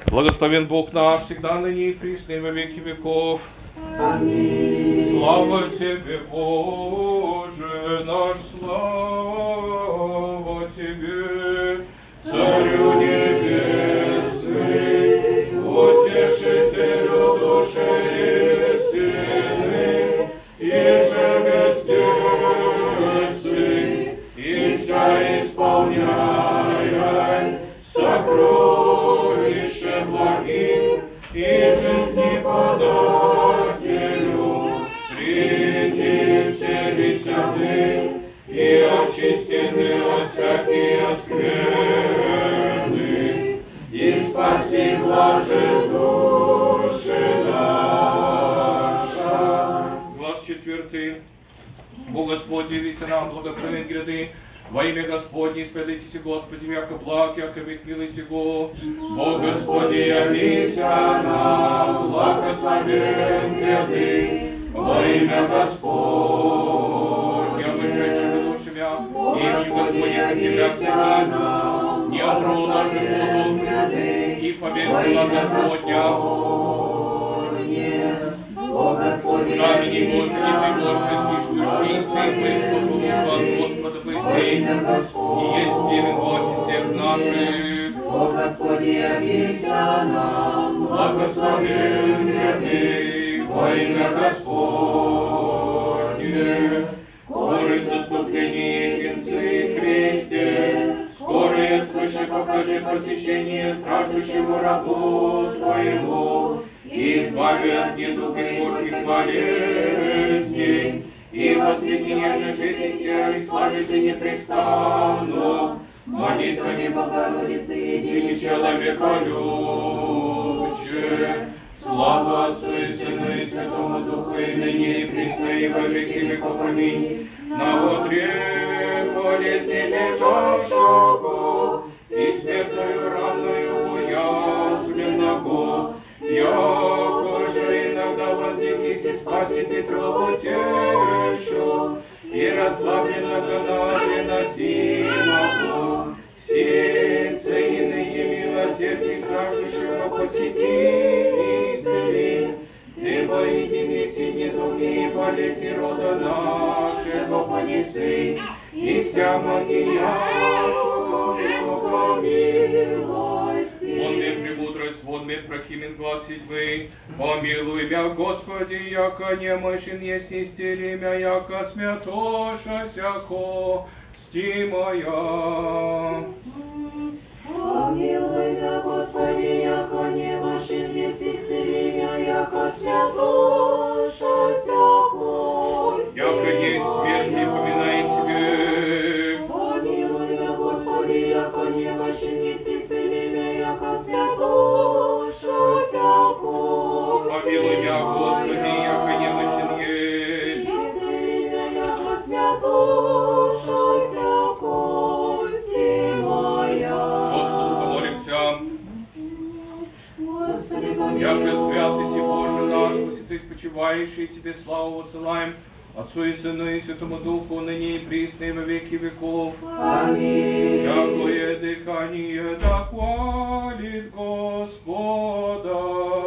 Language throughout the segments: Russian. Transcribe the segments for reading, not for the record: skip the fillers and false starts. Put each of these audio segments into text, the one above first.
Благословен Бог наш, всегда ныне и присно и во веки веков. Аминь. Слава Тебе, Боже наш, слава Тебе, Царю Небесный, Утешителю души истины, иже бездельцы, и вся исполняя сокровище благих и жизни подателю, приди вселися ты, и очистены от всякие скверны, и спаси блаже души наша. Глаз 4. Бог Господь, явися нам, благословен гряды, во имя Господне, исповедайтесь, Господи, яко благ, яко век милый сего. Бог Господи, явися нам, благословен гряды, во имя Господне, вышедшими душами, имени Господне, хотя всегда нам, не обру наши будут, и поверьте Господня. Камени Божий, не пригоши, слышащийся, и Господу, от Господа Моисей, и есть Девин в очи всех наших. О Господи, явися нам, Благословен гряды, во имя Господне. Скорый заступление единцы Христе, скорее свыше покажи посещение страждущему рабу Твоему, и избави от недуга и горьких болезней, и возведи неже жития, и славите непрестанно, молитвами Богородицы едини человеколюбче. Слава Отцу и Сыну и Святому Духу, и ныне и присно и во веки веков. Аминь. На одре болезни лежащего, и смертную ранную уязвленного, яко же иногда воздвигись и спаси Петрову тещу, и расслабленного на приносимого, сердце и ныне милосердие страждущего посети и исцели, ты воедине все недуги и болезни рода нашего понеси, и вся магия милости. Вон мне премудрость, вон мне прохимен глаз седьмый, помилуй мя, Господи, яко немощен есть истери мя, яко смятоша всяко сти моя. Помилуй мя, Господи, яко немощен есть истери мя, яко смятоша всяко сти моя. Яко есть смерти, поминай Тебе. Помилуй мя, Господи, яко немощен есть истери мя, яко смятоша всяко сти Помилуй мя, Господи, яко немощен есть. исцели мя, яко смятоша всяко сти моя. Господу помолимся. Господи, помилуй. Яко святости Боже наш, во святых почивающий, Тебе славу высылаем, Отцу и Сыну и Святому Духу, ныне и присно и во веки веков. Аминь. Всякое дыхание да хвалит Господа.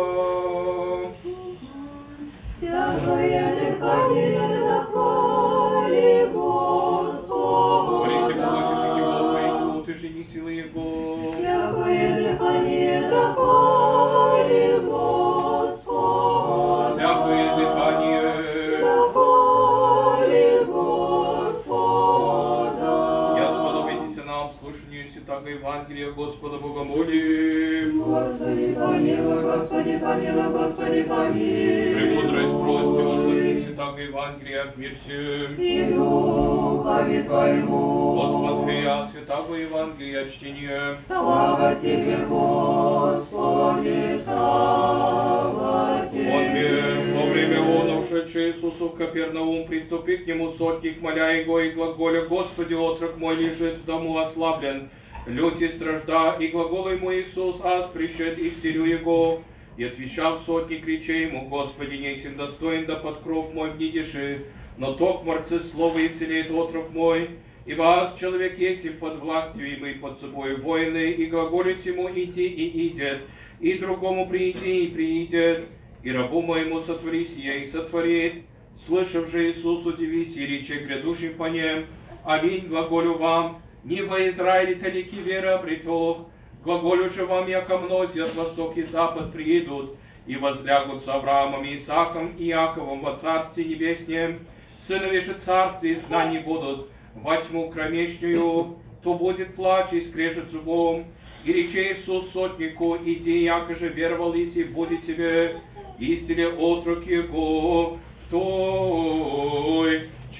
Всякое дыхание да хвали Господа. Молите Бога святых Его, поите утешение силы Его. Всякое дыхание да хвали Господа. Всякое дыхание да хвали Господа. я сподобитесь нам слушанию Святого Евангелия Господа Бога молим. Господи, помилуй, Господи, помилуй, Господи, помилуй. Премудрость прости, услышим Святого Евангелия в мир всем. И Духове Твоему. От Матфея Святого Евангелия чтение. Слава Тебе, Господи, слава Тебе. Во время он, ушедший Иисусу в Капернаум, приступи к нему сотник, моля его и глаголя: Господи, отрок мой лежит в дому ослаблен, люти стражда, и глагол ему Иисус, аз пришед истерю его. И отвечав сотник, крича ему: Господи, не сим достоин, да под кров мой внидеши, но ток морцы слово исцелит отрок мой. И вас, человек, есть под властью, и мы под собой воины, и глаголит ему идти, и идет. и другому приди, и приидет, и рабу моему сотвори сие, и сотворит. Слышав же Иисус, удивись, и рече грядущим по нем, аминь, глаголю вам, не во Израиле талики вера обретох, глаголю же вам, яко мнози от восток и запад приидут, и возлягут с Авраамом, и Исааком, и Иаковом во Царстве Небеснем, сынове же Царстве изгнани будут во тьму кромешнюю, то будет плач и скрежет зубом. И рече Иисус сотнику, иди, яко же веровал иси, будет тебе, истине отрок его в той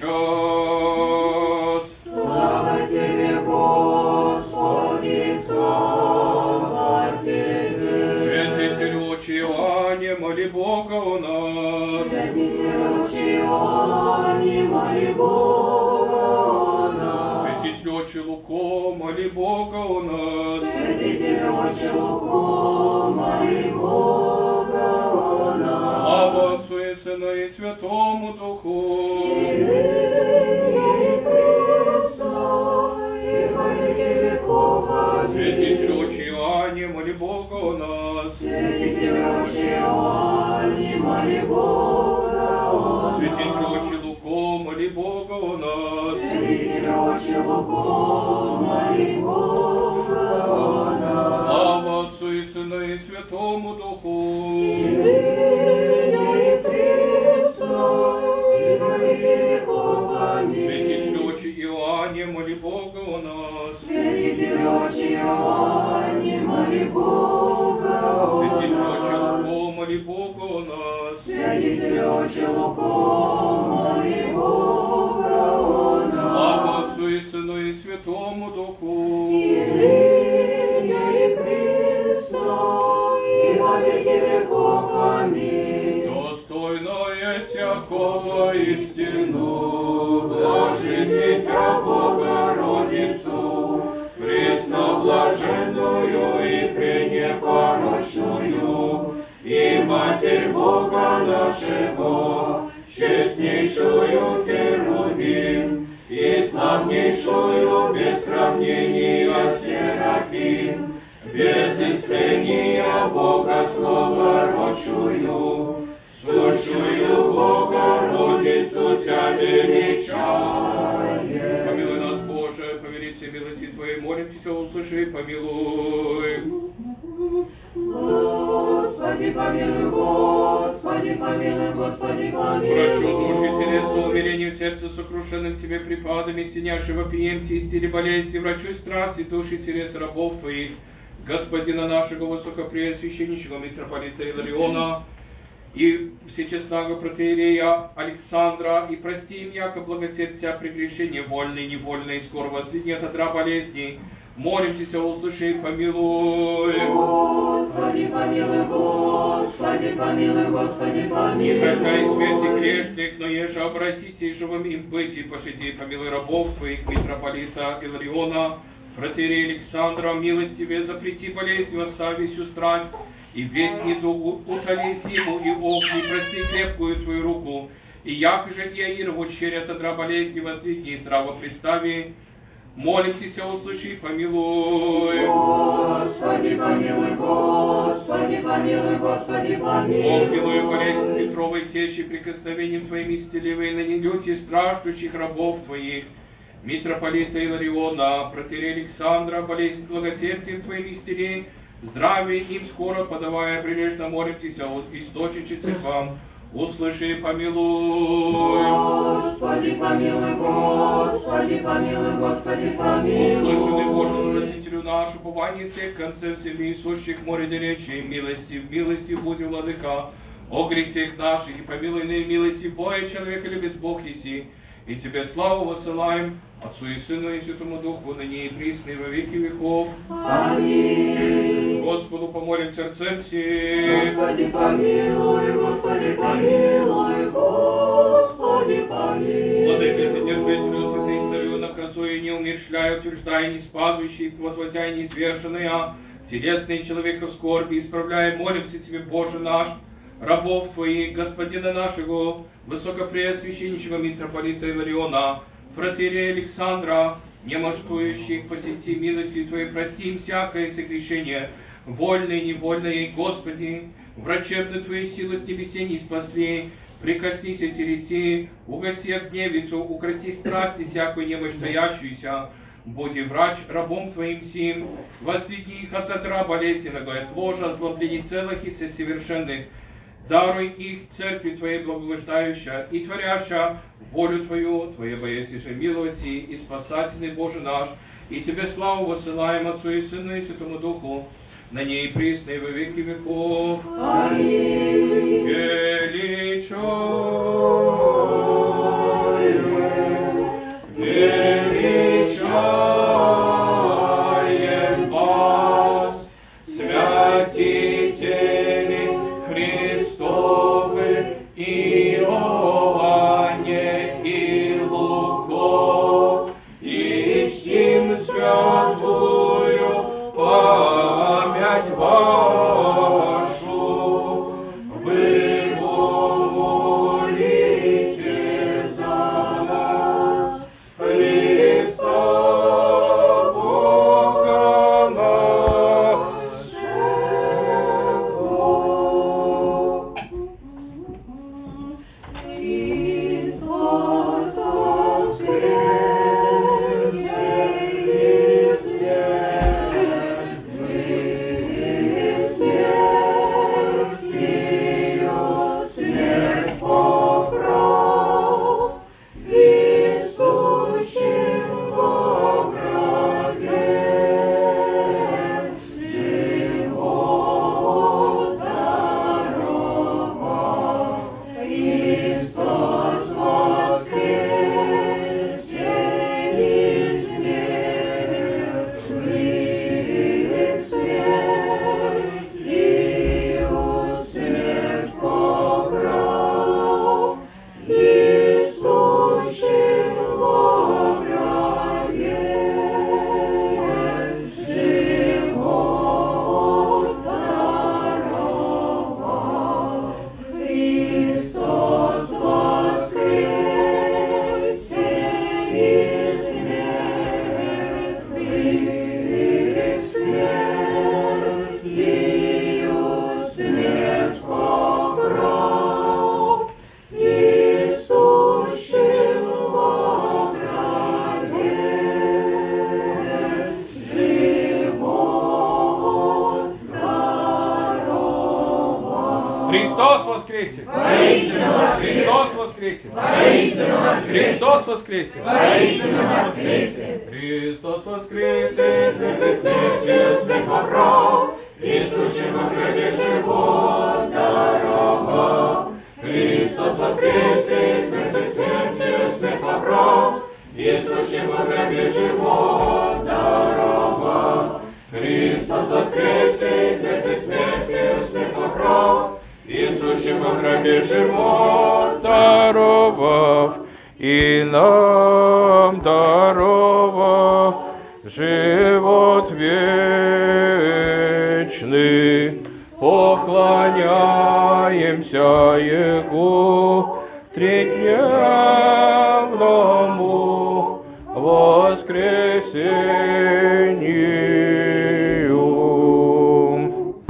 час. Слава тебе, Господи, слава тебе. Святитель очи Иоанне, моли Бога у нас. Святитель очи Иоанне, моли Бога о нас. Святитель очи Луко, моли Бога у нас. Святитель очи Луко, моли Бога о нас. Слава Отцу и Сыну и Святому Духу. И ныне, и пресно, и во веки веков. Аминь. Святитель очи Иоанне, моли Бога у нас. Святитель очи Иоанне, моли Бога о нас. Святитель очи Луко, моли Бога у нас. Святитель очи Луко, моли Бога о нас. Слава Отцу и Сыну и Святому Духу. И ныне, и пресно, и во веки веков. Аминь. Святитель очи Иоанне, моли Бога у нас. Святитель очи Иоанне, моли Бога о Святитель нас. очи Луко, моли Бога у нас. Святитель очи Луко, моли Бога о нас. Слава Отцу и Сыну и Святому Духу. И ныне, и пресно, и во веки веков. Аминь. Достойное всякого истину, блажи Дитя Богородицу, пресноблаженную и пренепорочную, и Матерь Бога нашего, честнейшую Херувим, и славнейшую без сравнения Серафим, без истления Бога словородшую, сущую Богородицу Тя величаем. Помилуй нас, Боже, по величии милости Твоей, молимся, услыши, помилуй. Господи, помилуй, Господи, помилуй, Господи, помилуй. Врачу души, телесу, умилением сердца, сокрушенным Тебе припадами, стенящего пиемте, истили болезни, врачу страсти, души, телес рабов Твоих, Господина нашего высокопреосвященничего митрополита Илариона, и всечестного протоиерея Александра, и прости им, яко благосердь вся прегрешение вольное, невольное, и скоро воздвигнет от дра болезней. Молимся, услыши и помилуй. Господи, помилуй, Господи, помилуй, Господи, помилуй. И хотя и смерти грешных, но еже обратись и живым им быть, и пошити, и помилуй рабов Твоих, митрополита Илариона, протоиерея Александра, милостивее запрети болезнь, остави всю страсть, и весь недуг утоли зиму, и огни, прости крепкую Твою руку, и яко же Иаирову черят от дра болезни воздвигни, и здраво представи. Молимся, услыши и помилуй. Господи, помилуй, Господи, помилуй, Господи, помилуй. Помилуй болезнь Петровой тещи, прикосновением Твоим исцеливай на нелюти страждущих рабов Твоих, митрополита Илариона, протоиерея Александра, болезнь благосердием Твоим исцели, здравие им скоро подавая, прилежно молимся от источничицы к вам. Услыши и помилуй. Господи, помилуй, Господи, помилуй, Господи, помилуй. Услышанный Боже, Спасителю наш, упование всех концев земли, сущих море далече, милости, в милости буди, владыка, о грехах наших, и помилуй на милости Бога, человека любит Бог еси, и Тебе славу высылаем, Отцу и Сыну и Святому Духу, ныне и присно и во веки веков. Аминь. Господу помолим сердцем всем. Господи, помилуй, Господи, помилуй, Господи, помилуй. Владыка, Вседержителю, Святый Царю, наказуя, не умерщвляя, утверждая, не спадущий, возводя, не изверженные, телесные человека в скорби, исправляя, молимся Тебе, Боже наш, рабов Твоих, Господина нашего, высокопреосвященничего митрополита Илариона, протоиерея Александра, немощтующих, посети милостью Твоей, прости им всякое согрешение, вольные и невольные, Господи, врачебно Твои силы с небесе не спасли, прикоснись и телеси, угаси огневицу, укроти страсти всякую немощь таящуюся, будь и врач рабом Твоим сим, возведи их от отра болезненного, от ложа, озлоблений целых и совершенных, даруй их церкви Твоей благословляющая и творящая волю Твою, Твоей боязнь же миловати и спасательный Боже наш, и Тебе славу высылаем Отцу и Сыну и Святому Духу, на ней присно и во веки веков. Аминь. Величаем вас, святители Христовы, Иоанне и Луко, и чтим святую память вашу. Вы молите за нас, Христа Бога нашего. Христос воскресе из мертвых, смертью смерть побрал, и сущим во гробе живот даровал. Христос воскресе из мертвых, смертью смерть побрал, и сущим во гробе живот даровал. Христос воскресе из мертвых, смертью смерть побрал, и сущим во гробе живот даровал. Христос воскресе! Христос воскресе! Христос воскресе! Христос воскресе! Смерть смертью смерть побрал, и сущим во гробе живот даровал. Христос воскресе, смерть смертью смерть побрал, и сущим во гробе живот даровал. Христос воскресе, смерть смертью смерть побрал, и сущим во гробе живот даровав, и нам даровав живот вечный. Поклоняемся Ему тридневному, 3 дня в воскресенье.